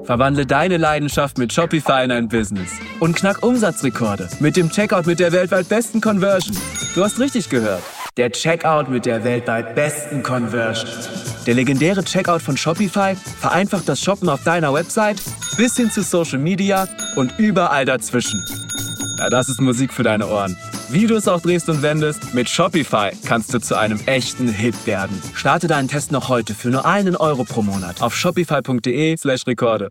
Verwandle deine Leidenschaft mit Shopify in ein Business und knack Umsatzrekorde mit dem Checkout mit der weltweit besten Conversion. Du hast richtig gehört. Der Checkout mit der weltweit besten Conversion. Der legendäre Checkout von Shopify vereinfacht das Shoppen auf deiner Website bis hin zu Social Media und überall dazwischen. Ja, das ist Musik für deine Ohren. Wie du es auch drehst und wendest, mit Shopify kannst du zu einem echten Hit werden. Starte deinen Test noch heute für nur €1 pro Monat auf shopify.de/Rekorde.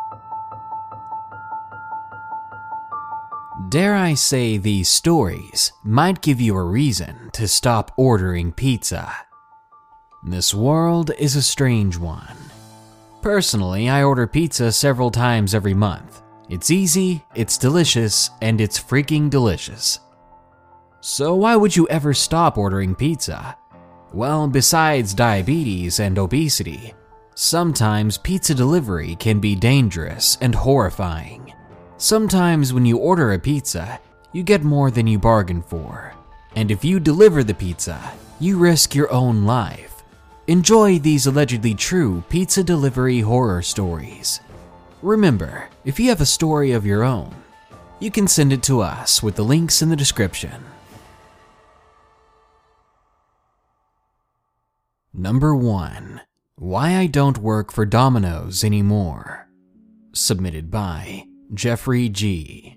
Dare I say these stories might give you a reason to stop ordering pizza. This world is a strange one. Personally, I order pizza several times every month. It's easy, it's delicious, and it's freaking delicious. So why would you ever stop ordering pizza? Well, besides diabetes and obesity, sometimes pizza delivery can be dangerous and horrifying. Sometimes when you order a pizza, you get more than you bargained for. And if you deliver the pizza, you risk your own life. Enjoy these allegedly true pizza delivery horror stories. Remember, if you have a story of your own, you can send it to us with the links in the description. Number 1. Why I Don't Work for Domino's Anymore. Submitted by Jeffrey G.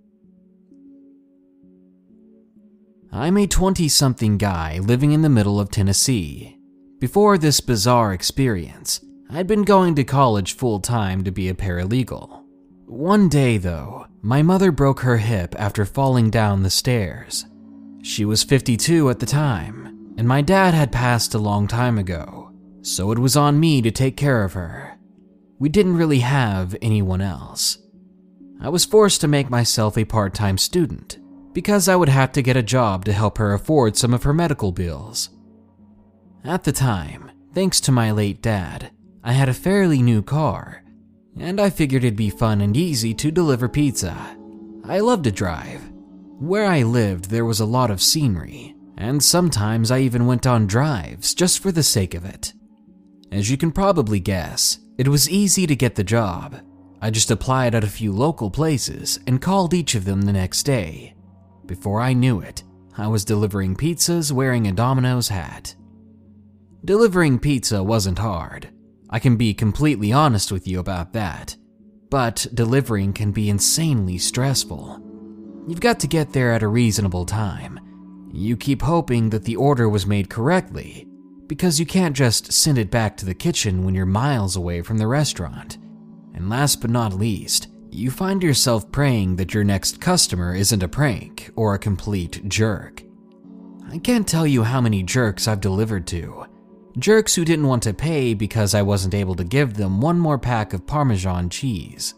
I'm a 20-something guy living in the middle of Tennessee. Before this bizarre experience, I'd been going to college full-time to be a paralegal. One day, though, my mother broke her hip after falling down the stairs. She was 52 at the time, and my dad had passed a long time ago, so it was on me to take care of her. We didn't really have anyone else. I was forced to make myself a part-time student because I would have to get a job to help her afford some of her medical bills. At the time, thanks to my late dad, I had a fairly new car, and I figured it'd be fun and easy to deliver pizza. I loved to drive. Where I lived, there was a lot of scenery, and sometimes I even went on drives just for the sake of it. As you can probably guess, it was easy to get the job. I just applied at a few local places and called each of them the next day. Before I knew it, I was delivering pizzas wearing a Domino's hat. Delivering pizza wasn't hard. I can be completely honest with you about that. But delivering can be insanely stressful. You've got to get there at a reasonable time. You keep hoping that the order was made correctly, because you can't just send it back to the kitchen when you're miles away from the restaurant. And last but not least, you find yourself praying that your next customer isn't a prank or a complete jerk. I can't tell you how many jerks I've delivered to. Jerks who didn't want to pay because I wasn't able to give them one more pack of Parmesan cheese.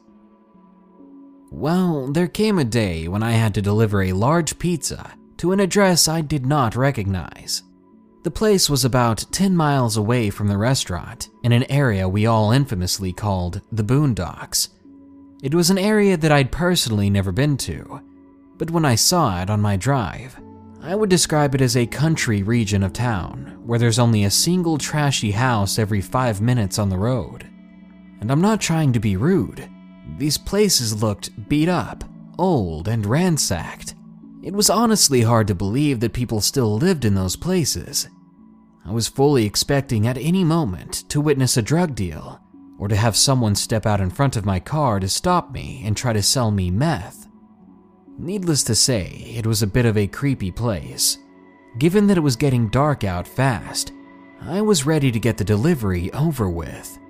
Well, there came a day when I had to deliver a large pizza to an address I did not recognize. The place was about 10 miles away from the restaurant in an area we all infamously called the Boondocks. It was an area that I'd personally never been to, but when I saw it on my drive, I would describe it as a country region of town where there's only a single trashy house every 5 minutes on the road. And I'm not trying to be rude. These places looked beat up, old, and ransacked. It was honestly hard to believe that people still lived in those places. I was fully expecting at any moment to witness a drug deal, or to have someone step out in front of my car to stop me and try to sell me meth. Needless to say, it was a bit of a creepy place. Given that it was getting dark out fast, I was ready to get the delivery over with.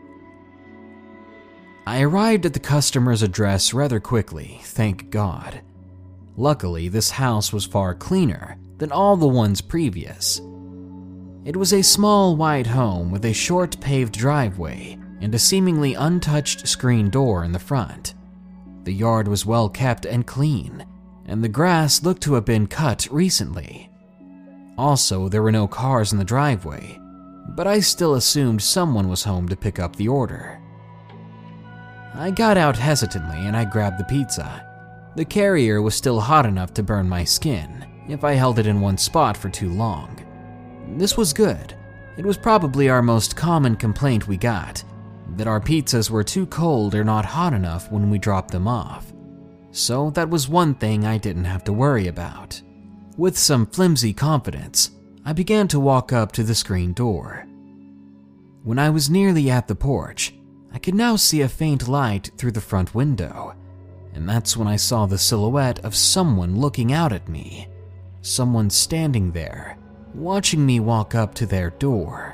I arrived at the customer's address rather quickly, thank God. Luckily, this house was far cleaner than all the ones previous. It was a small white home with a short paved driveway and a seemingly untouched screen door in the front. The yard was well kept and clean, and the grass looked to have been cut recently. Also, there were no cars in the driveway, but I still assumed someone was home to pick up the order. I got out hesitantly and I grabbed the pizza. The carrier was still hot enough to burn my skin if I held it in one spot for too long. This was good. It was probably our most common complaint we got, that our pizzas were too cold or not hot enough when we dropped them off. So that was one thing I didn't have to worry about. With some flimsy confidence, I began to walk up to the screen door. When I was nearly at the porch, I could now see a faint light through the front window, and that's when I saw the silhouette of someone looking out at me. Someone standing there, watching me walk up to their door.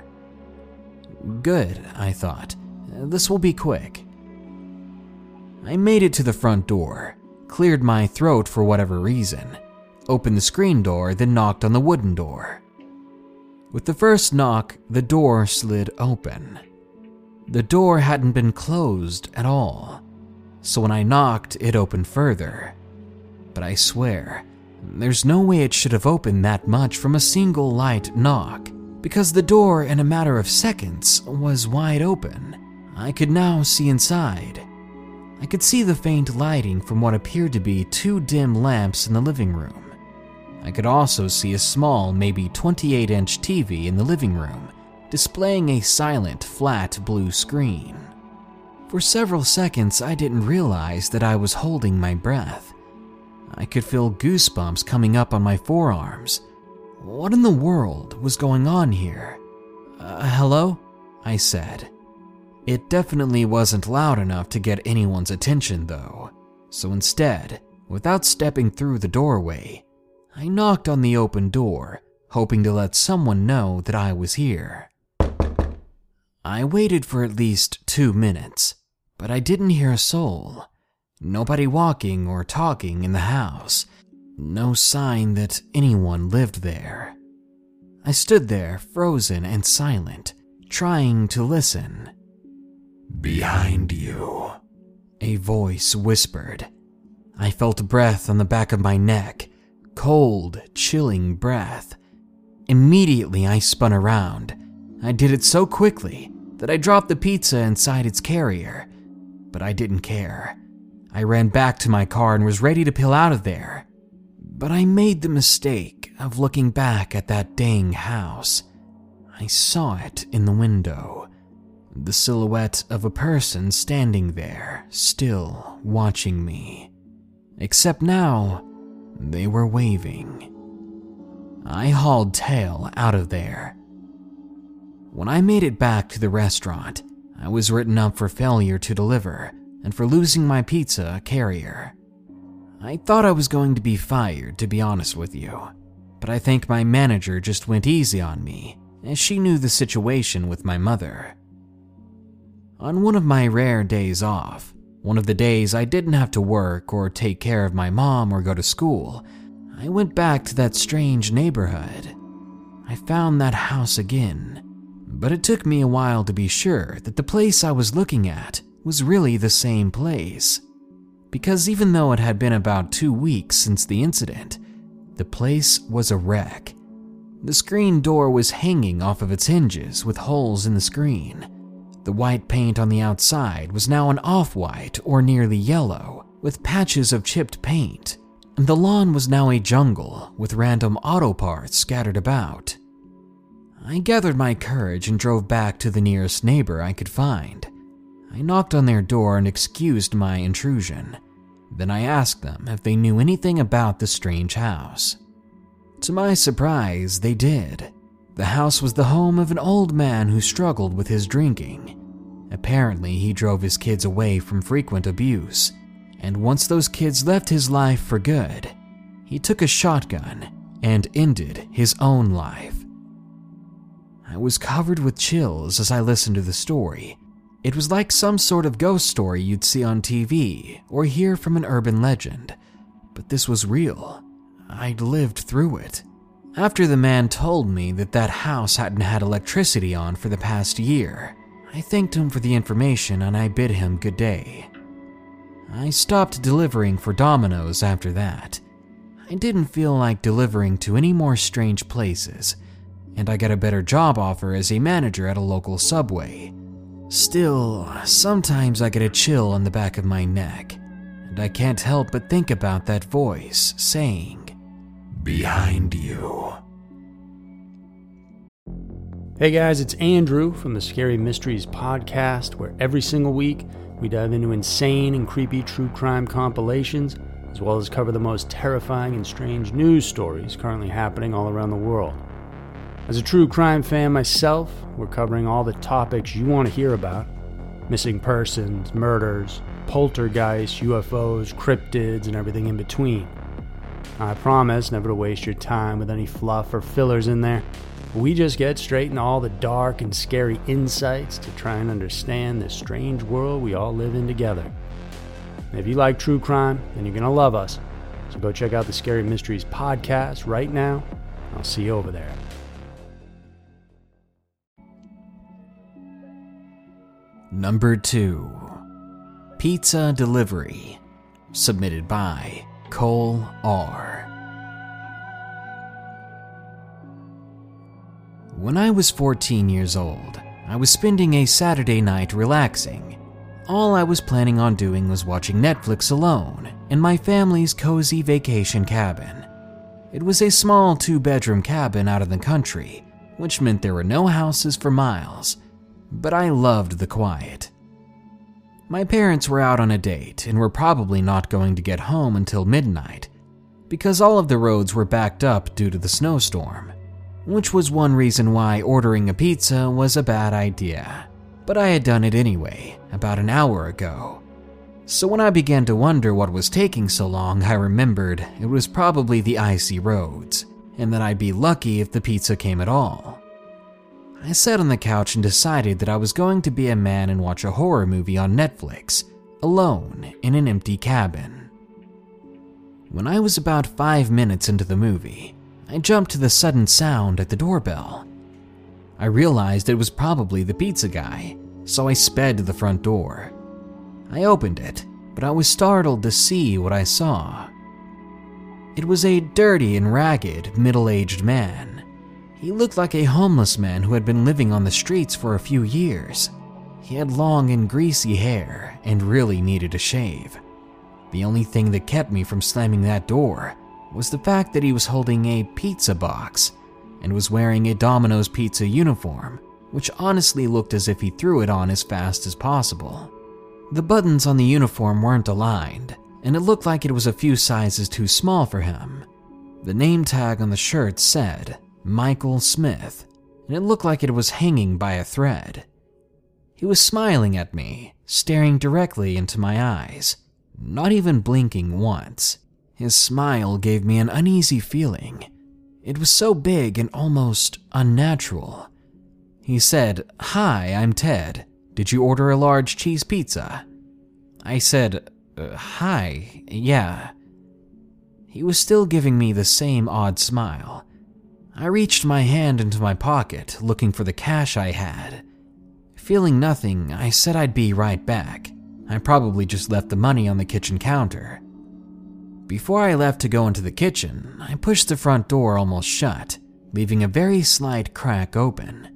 Good, I thought. This will be quick. I made it to the front door, cleared my throat for whatever reason, opened the screen door, then knocked on the wooden door. With the first knock, the door slid open. The door hadn't been closed at all, so when I knocked, it opened further. But I swear, there's no way it should have opened that much from a single light knock, because the door, in a matter of seconds, was wide open. I could now see inside. I could see the faint lighting from what appeared to be 2 dim lamps in the living room. I could also see a small, maybe 28-inch TV in the living room, displaying a silent, flat blue screen. For several seconds, I didn't realize that I was holding my breath. I could feel goosebumps coming up on my forearms. What in the world was going on here? Hello? I said. It definitely wasn't loud enough to get anyone's attention, though. So instead, without stepping through the doorway, I knocked on the open door, hoping to let someone know that I was here. I waited for at least 2 minutes, but I didn't hear a soul. Nobody walking or talking in the house. No sign that anyone lived there. I stood there, frozen and silent, trying to listen. "Behind you," a voice whispered. I felt breath on the back of my neck, cold, chilling breath. Immediately, I spun around. I did it so quickly that I dropped the pizza inside its carrier, but I didn't care. I ran back to my car and was ready to peel out of there. But I made the mistake of looking back at that dang house. I saw it in the window. The silhouette of a person standing there, still watching me. Except now, they were waving. I hauled tail out of there. When I made it back to the restaurant, I was written up for failure to deliver and for losing my pizza carrier. I thought I was going to be fired, to be honest with you, but I think my manager just went easy on me, as she knew the situation with my mother. On one of my rare days off, one of the days I didn't have to work or take care of my mom or go to school, I went back to that strange neighborhood. I found that house again, but it took me a while to be sure that the place I was looking at was really the same place. Because even though it had been about 2 weeks since the incident, the place was a wreck. The screen door was hanging off of its hinges with holes in the screen. The white paint on the outside was now an off-white or nearly yellow, with patches of chipped paint, and the lawn was now a jungle with random auto parts scattered about. I gathered my courage and drove back to the nearest neighbor I could find. I knocked on their door and excused my intrusion. Then I asked them if they knew anything about the strange house. To my surprise, they did. The house was the home of an old man who struggled with his drinking. Apparently, he drove his kids away from frequent abuse, and once those kids left his life for good, he took a shotgun and ended his own life. I was covered with chills as I listened to the story. It was like some sort of ghost story you'd see on TV or hear from an urban legend, but this was real. I'd lived through it. After the man told me that that house hadn't had electricity on for the past year, I thanked him for the information and I bid him good day. I stopped delivering for Domino's after that. I didn't feel like delivering to any more strange places, and I got a better job offer as a manager at a local Subway. Still, sometimes I get a chill on the back of my neck, and I can't help but think about that voice saying, "Behind you." Hey guys, it's Andrew from the Scary Mysteries podcast, where every single week we dive into insane and creepy true crime compilations, as well as cover the most terrifying and strange news stories currently happening all around the world. As a true crime fan myself, we're covering all the topics you want to hear about: missing persons, murders, poltergeists, UFOs, cryptids, and everything in between. I promise never to waste your time with any fluff or fillers in there. We just get straight into all the dark and scary insights to try and understand this strange world we all live in together. And if you like true crime, then you're going to love us. So go check out the Scary Mysteries podcast right now. I'll see you over there. Number 2. Pizza Delivery. Submitted by Cole R. When I was 14 years old, I was spending a Saturday night relaxing. All I was planning on doing was watching Netflix alone in my family's cozy vacation cabin. It was a small 2-bedroom cabin out in the country, which meant there were no houses for miles, but I loved the quiet. My parents were out on a date and were probably not going to get home until midnight, because all of the roads were backed up due to the snowstorm, which was one reason why ordering a pizza was a bad idea. But I had done it anyway, about an hour ago. So when I began to wonder what was taking so long, I remembered it was probably the icy roads, and that I'd be lucky if the pizza came at all. I sat on the couch and decided that I was going to be a man and watch a horror movie on Netflix, alone in an empty cabin. When I was about 5 minutes into the movie, I jumped to the sudden sound at the doorbell. I realized it was probably the pizza guy, so I sped to the front door. I opened it, but I was startled to see what I saw. It was a dirty and ragged, middle-aged man. He looked like a homeless man who had been living on the streets for a few years. He had long and greasy hair and really needed a shave. The only thing that kept me from slamming that door was the fact that he was holding a pizza box and was wearing a Domino's Pizza uniform, which honestly looked as if he threw it on as fast as possible. The buttons on the uniform weren't aligned, and it looked like it was a few sizes too small for him. The name tag on the shirt said Michael Smith, and it looked like it was hanging by a thread. He was smiling at me, staring directly into my eyes, not even blinking once. His smile gave me an uneasy feeling. It was so big and almost unnatural. He said, "Hi, I'm Ted. Did you order a large cheese pizza?" I said, "Hi, yeah." He was still giving me the same odd smile. I reached my hand into my pocket, looking for the cash I had. Feeling nothing, I said I'd be right back. I probably just left the money on the kitchen counter. Before I left to go into the kitchen, I pushed the front door almost shut, leaving a very slight crack open.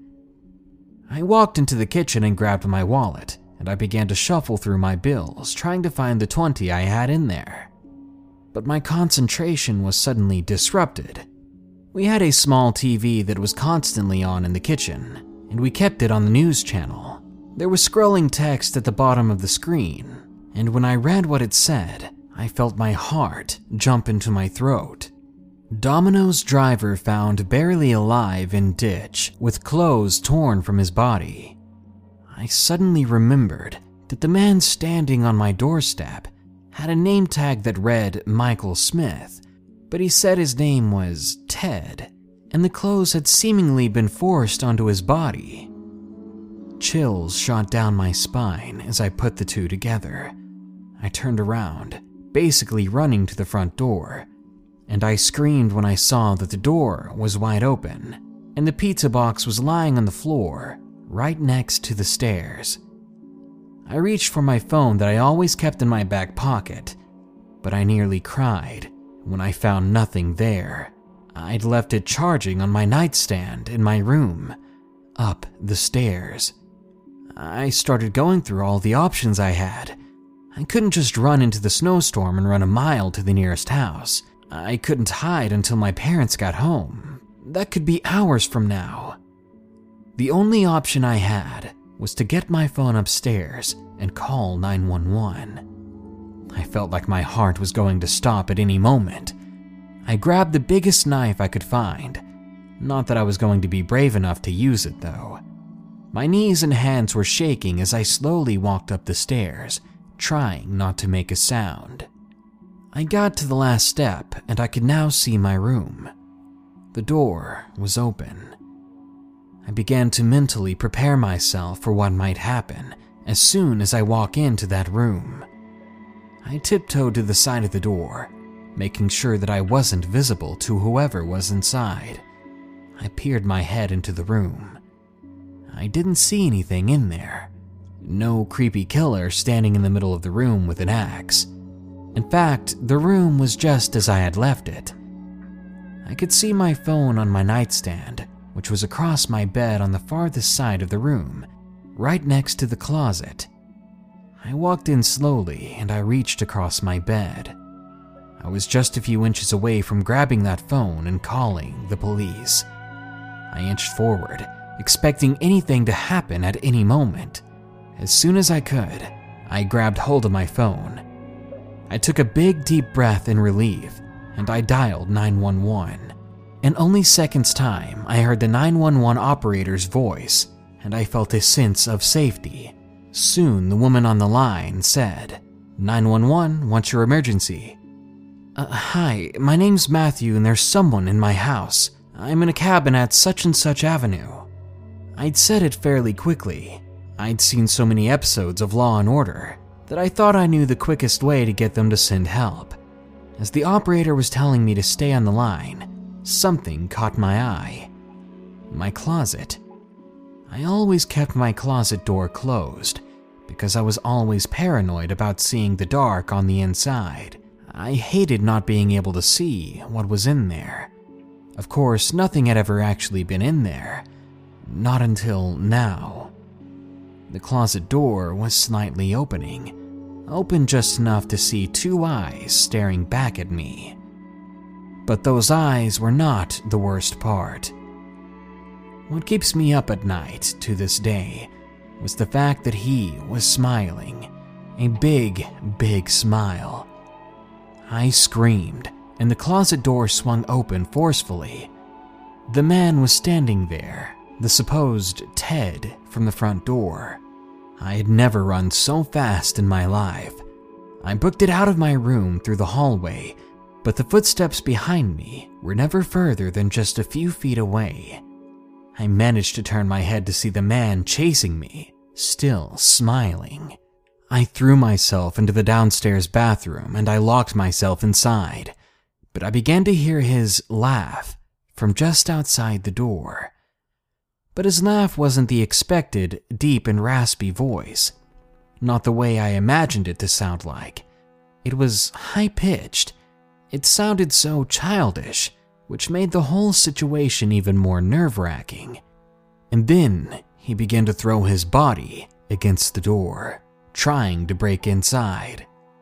I walked into the kitchen and grabbed my wallet, and I began to shuffle through my bills, trying to find the 20 I had in there. But my concentration was suddenly disrupted. We had a small TV that was constantly on in the kitchen, and we kept it on the news channel. There was scrolling text at the bottom of the screen, and when I read what it said, I felt my heart jump into my throat. Domino's driver found barely alive in ditch with clothes torn from his body. I suddenly remembered that the man standing on my doorstep had a name tag that read Michael Smith, but he said his name was Ted, and the clothes had seemingly been forced onto his body. Chills shot down my spine as I put the two together. I turned around, basically running to the front door, and I screamed when I saw that the door was wide open, and the pizza box was lying on the floor, right next to the stairs. I reached for my phone that I always kept in my back pocket, but I nearly cried when I found nothing there. I'd left it charging on my nightstand in my room, up the stairs. I started going through all the options I had. I couldn't just run into the snowstorm and run a mile to the nearest house. I couldn't hide until my parents got home. That could be hours from now. The only option I had was to get my phone upstairs and call 911. I felt like my heart was going to stop at any moment. I grabbed the biggest knife I could find. Not that I was going to be brave enough to use it, though. My knees and hands were shaking as I slowly walked up the stairs, trying not to make a sound. I got to the last step and I could now see my room. The door was open. I began to mentally prepare myself for what might happen as soon as I walk into that room. I tiptoed to the side of the door, making sure that I wasn't visible to whoever was inside. I peered my head into the room. I didn't see anything in there. No creepy killer standing in the middle of the room with an axe. In fact, the room was just as I had left it. I could see my phone on my nightstand, which was across my bed on the farthest side of the room, right next to the closet. I walked in slowly and I reached across my bed. I was just a few inches away from grabbing that phone and calling the police. I inched forward, expecting anything to happen at any moment. As soon as I could, I grabbed hold of my phone. I took a big deep breath in relief, and I dialed 911. In only seconds' time, I heard the 911 operator's voice, and I felt a sense of safety. Soon, the woman on the line said, "911, what's your emergency?" Hi, my name's Matthew and there's someone in my house. I'm in a cabin at such and such avenue." I'd said it fairly quickly. I'd seen so many episodes of Law & Order that I thought I knew the quickest way to get them to send help. As the operator was telling me to stay on the line, something caught my eye. My closet. I always kept my closet door closed because I was always paranoid about seeing the dark on the inside. I hated not being able to see what was in there. Of course, nothing had ever actually been in there. Not until now. The closet door was slightly open just enough to see two eyes staring back at me. But those eyes were not the worst part. What keeps me up at night to this day was the fact that he was smiling. A big, big smile. I screamed, and the closet door swung open forcefully. The man was standing there, the supposed Ted from the front door. I had never run so fast in my life. I booked it out of my room through the hallway, but the footsteps behind me were never further than just a few feet away. I managed to turn my head to see the man chasing me, still smiling. I threw myself into the downstairs bathroom and I locked myself inside, but I began to hear his laugh from just outside the door. But his laugh wasn't the expected deep and raspy voice, not the way I imagined it to sound like. It was high-pitched. It sounded so childish, which made the whole situation even more nerve-wracking. And then he began to throw his body against the door, trying to break inside.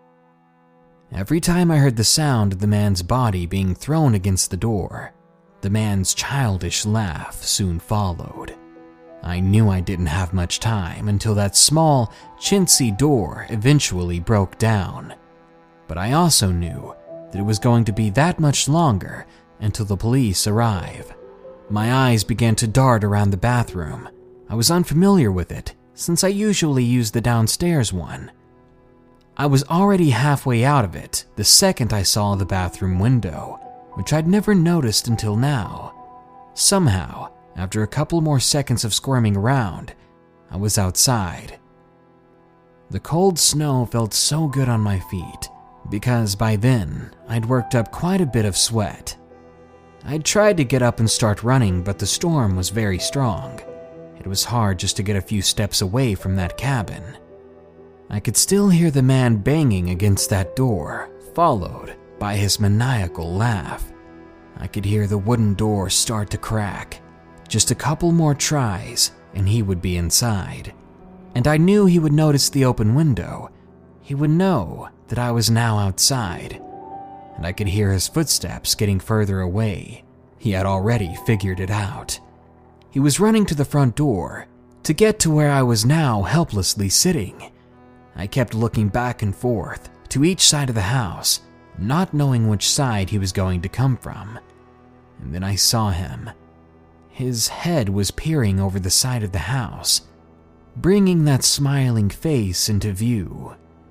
Every time I heard the sound of the man's body being thrown against the door, the man's childish laugh soon followed. I knew I didn't have much time until that small, chintzy door eventually broke down. But I also knew that it was going to be that much longer until the police arrive. My eyes began to dart around the bathroom. I was unfamiliar with it, since I usually use the downstairs one. I was already halfway out of it the second I saw the bathroom window, which I'd never noticed until now. Somehow, after a couple more seconds of squirming around, I was outside. The cold snow felt so good on my feet, because by then, I'd worked up quite a bit of sweat. I'd tried to get up and start running, but the storm was very strong. It was hard just to get a few steps away from that cabin. I could still hear the man banging against that door, followed by his maniacal laugh. I could hear the wooden door start to crack. Just a couple more tries, and he would be inside. And I knew he would notice the open window. He would know that I was now outside. And I could hear his footsteps getting further away. He had already figured it out. He was running to the front door to get to where I was now helplessly sitting. I kept looking back and forth to each side of the house, not knowing which side he was going to come from. And then I saw him. His head was peering over the side of the house, bringing that smiling face into view.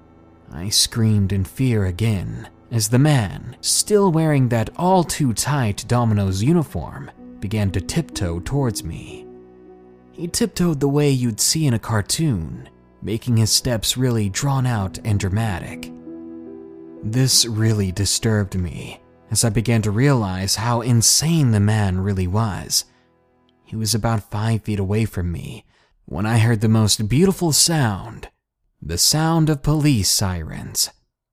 I screamed in fear again as the man, still wearing that all-too-tight Domino's uniform, began to tiptoe towards me. He tiptoed the way you'd see in a cartoon, making his steps really drawn out and dramatic. This really disturbed me as I began to realize how insane the man really was. He was about 5 feet away from me when I heard the most beautiful sound, the sound of police sirens.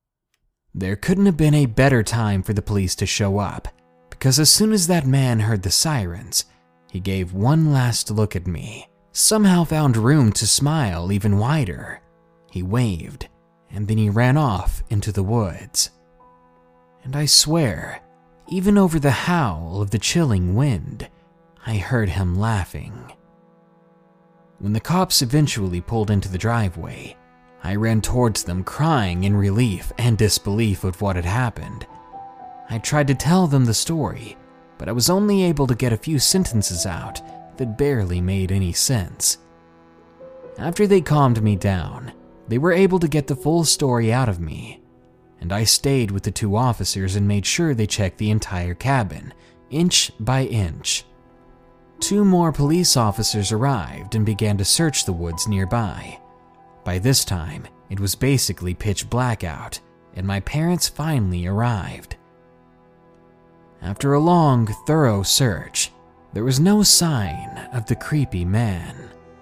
There couldn't have been a better time for the police to show up, because as soon as that man heard the sirens, he gave one last look at me, somehow found room to smile even wider. He waved, and then he ran off into the woods. And I swear, even over the howl of the chilling wind, I heard him laughing. When the cops eventually pulled into the driveway, I ran towards them crying in relief and disbelief of what had happened. I tried to tell them the story, but I was only able to get a few sentences out that barely made any sense. After they calmed me down, they were able to get the full story out of me, and I stayed with the 2 officers and made sure they checked the entire cabin, inch by inch. 2 more police officers arrived and began to search the woods nearby. By this time, it was basically pitch black out, and my parents finally arrived. After a long, thorough search, there was no sign of the creepy man.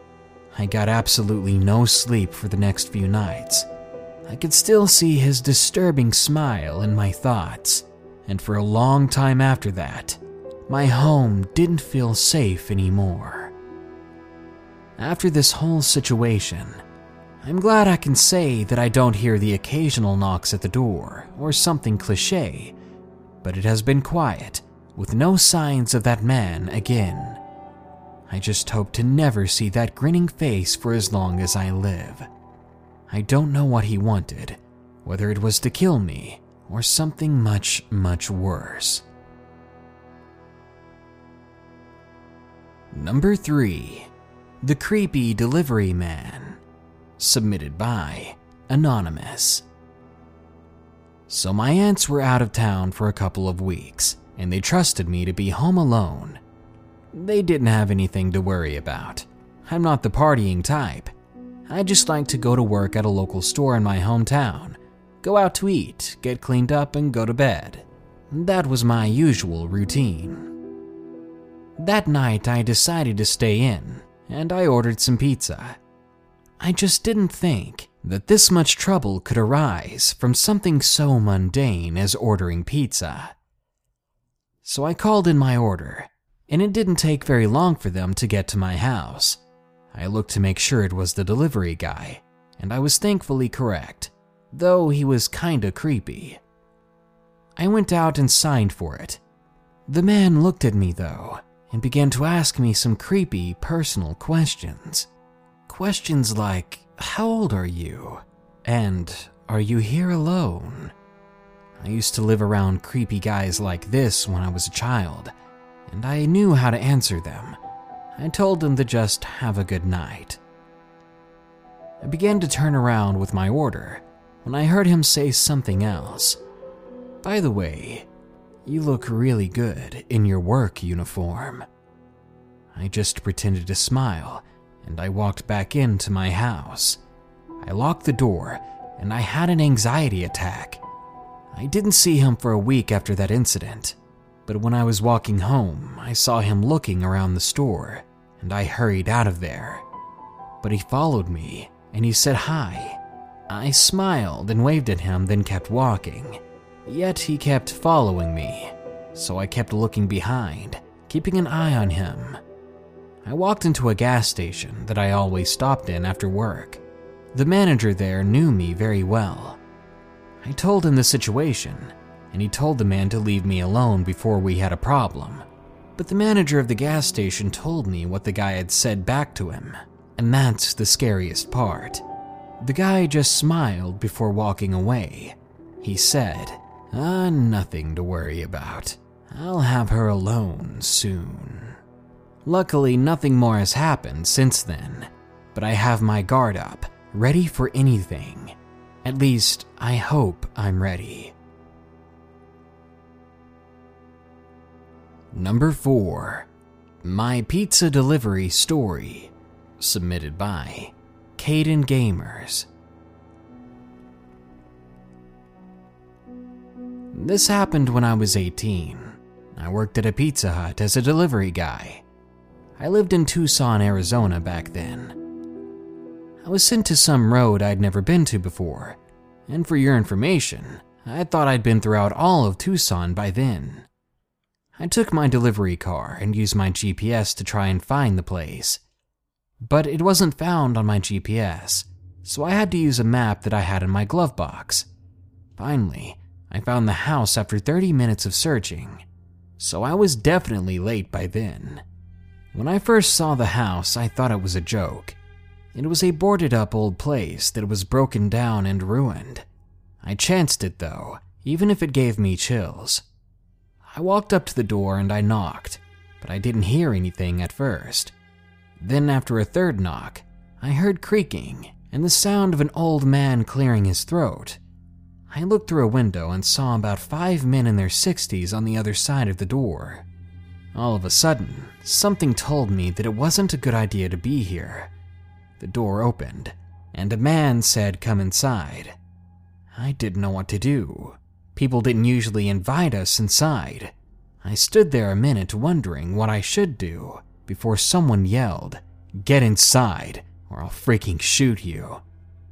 I got absolutely no sleep for the next few nights. I could still see his disturbing smile in my thoughts, and for a long time after that, my home didn't feel safe anymore. After this whole situation, I'm glad I can say that I don't hear the occasional knocks at the door or something cliché, but it has been quiet, with no signs of that man again. I just hope to never see that grinning face for as long as I live. I don't know what he wanted, whether it was to kill me or something much, much worse. Number 3. The Creepy Delivery Man. Submitted by Anonymous. So my aunts were out of town for a couple of weeks, and they trusted me to be home alone. They didn't have anything to worry about. I'm not the partying type. I just like to go to work at a local store in my hometown, go out to eat, get cleaned up, and go to bed. That was my usual routine. That night I decided to stay in, and I ordered some pizza. I just didn't think that this much trouble could arise from something so mundane as ordering pizza. So I called in my order, and it didn't take very long for them to get to my house. I looked to make sure it was the delivery guy, and I was thankfully correct, though he was kinda creepy. I went out and signed for it. The man looked at me though, and began to ask me some creepy personal questions. Questions like, how old are you? And are you here alone? I used to live around creepy guys like this when I was a child, and I knew how to answer them. I told him to just have a good night. I began to turn around with my order when I heard him say something else. By the way, you look really good in your work uniform. I just pretended to smile, and I walked back into my house. I locked the door, and I had an anxiety attack. I didn't see him for a week after that incident, but when I was walking home, I saw him looking around the store, and I hurried out of there. But he followed me, and he said hi. I smiled and waved at him, then kept walking. Yet he kept following me, so I kept looking behind, keeping an eye on him. I walked into a gas station that I always stopped in after work. The manager there knew me very well. I told him the situation, and he told the man to leave me alone before we had a problem. But the manager of the gas station told me what the guy had said back to him, and that's the scariest part. The guy just smiled before walking away. He said, nothing to worry about. I'll have her alone soon. Luckily, nothing more has happened since then, but I have my guard up, ready for anything. At least, I hope I'm ready. Number 4. My pizza delivery story. Submitted by Caden Gamers. This happened when I was 18. I worked at a Pizza Hut as a delivery guy. I lived in Tucson, Arizona back then. I was sent to some road I'd never been to before, and for your information, I thought I'd been throughout all of Tucson by then. I took my delivery car and used my GPS to try and find the place. But it wasn't found on my GPS, so I had to use a map that I had in my glove box. Finally, I found the house after 30 minutes of searching, so I was definitely late by then. When I first saw the house, I thought it was a joke. It was a boarded-up old place that was broken down and ruined. I chanced it though, even if it gave me chills. I walked up to the door and I knocked, but I didn't hear anything at first. Then after a third knock, I heard creaking and the sound of an old man clearing his throat. I looked through a window and saw about 5 men in their 60s on the other side of the door. All of a sudden, something told me that it wasn't a good idea to be here. The door opened, and a man said, "Come inside." I didn't know what to do. People didn't usually invite us inside. I stood there a minute wondering what I should do before someone yelled, "Get inside, or I'll freaking shoot you."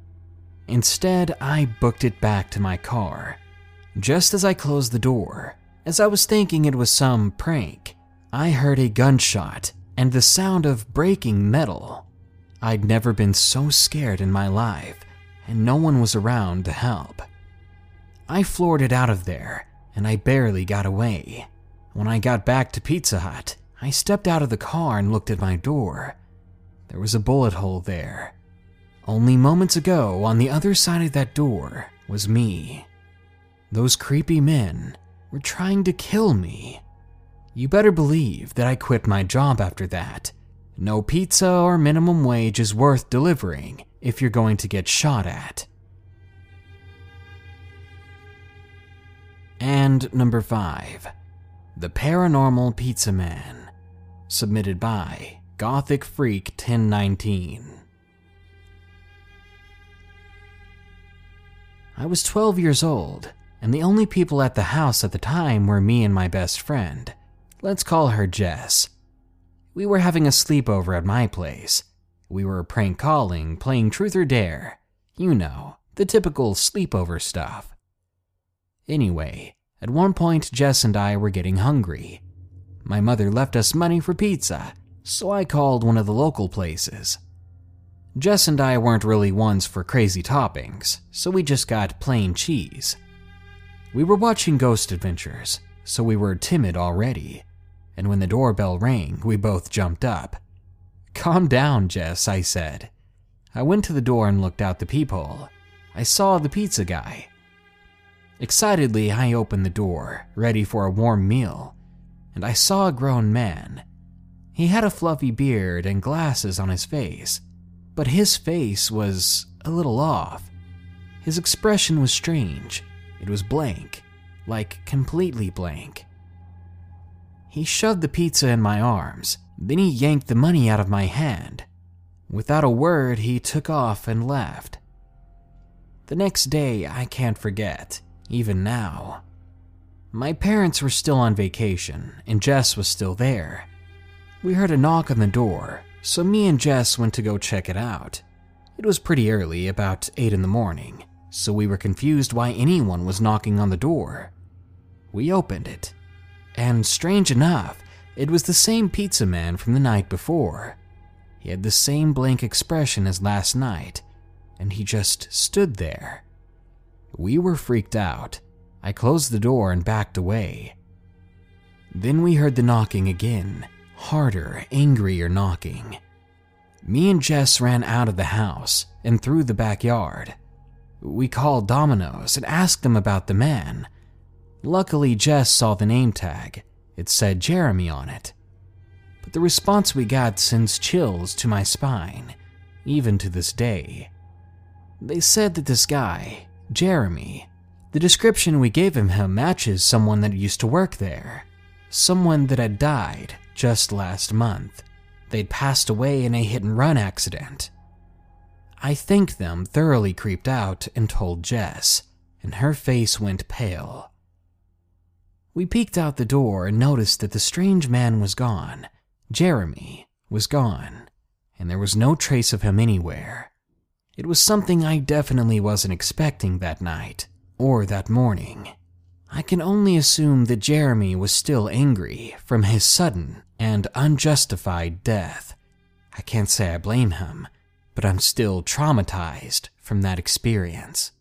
Instead, I booked it back to my car. Just as I closed the door, as I was thinking it was some prank, I heard a gunshot and the sound of breaking metal. I'd never been so scared in my life, and no one was around to help. I floored it out of there, and I barely got away. When I got back to Pizza Hut, I stepped out of the car and looked at my door. There was a bullet hole there. Only moments ago, on the other side of that door, was me. Those creepy men were trying to kill me. You better believe that I quit my job after that. No pizza or minimum wage is worth delivering if you're going to get shot at. And number 5, The Paranormal Pizza Man, submitted by Gothic Freak 1019. I was 12 years old, and the only people at the house at the time were me and my best friend. Let's call her Jess. We were having a sleepover at my place. We were prank calling, playing Truth or Dare. You know, the typical sleepover stuff. Anyway, at one point Jess and I were getting hungry. My mother left us money for pizza, so I called one of the local places. Jess and I weren't really ones for crazy toppings, so we just got plain cheese. We were watching Ghost Adventures, so we were timid already, and when the doorbell rang, we both jumped up. "Calm down, Jess," I said. I went to the door and looked out the peephole. I saw the pizza guy. Excitedly, I opened the door, ready for a warm meal, and I saw a grown man. He had a fluffy beard and glasses on his face, but his face was a little off. His expression was strange. It was blank, like completely blank. He shoved the pizza in my arms, then he yanked the money out of my hand. Without a word, he took off and left. The next day, I can't forget, even now. My parents were still on vacation, and Jess was still there. We heard a knock on the door, so me and Jess went to go check it out. It was pretty early, about 8 in the morning, so we were confused why anyone was knocking on the door. We opened it, and strange enough, it was the same pizza man from the night before. He had the same blank expression as last night, and he just stood there. We were freaked out. I closed the door and backed away. Then we heard the knocking again, harder, angrier knocking. Me and Jess ran out of the house and through the backyard. We called Domino's and asked them about the man. Luckily, Jess saw the name tag. It said Jeremy on it. But the response we got sends chills to my spine, even to this day. They said that this guy, Jeremy, the description we gave him matches someone that used to work there. Someone that had died just last month. They'd passed away in a hit-and-run accident. I thanked them, thoroughly creeped out, and told Jess, and her face went pale. We peeked out the door and noticed that the strange man was gone. Jeremy was gone, and there was no trace of him anywhere. It was something I definitely wasn't expecting that night, or that morning. I can only assume that Jeremy was still angry from his sudden and unjustified death. I can't say I blame him, but I'm still traumatized from that experience.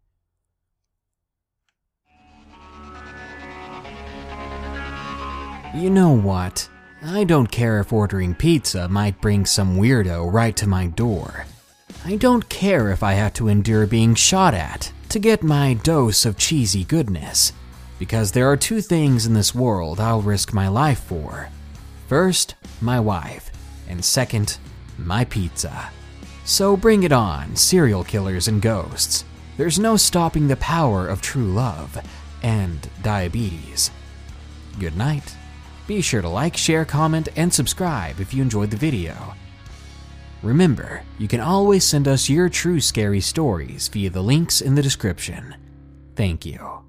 You know what? I don't care if ordering pizza might bring some weirdo right to my door. I don't care if I have to endure being shot at to get my dose of cheesy goodness, because there are two things in this world I'll risk my life for. First, my wife, and second, my pizza. So bring it on, serial killers and ghosts. There's no stopping the power of true love and diabetes. Good night. Be sure to like, share, comment, and subscribe if you enjoyed the video. Remember, you can always send us your true scary stories via the links in the description. Thank you.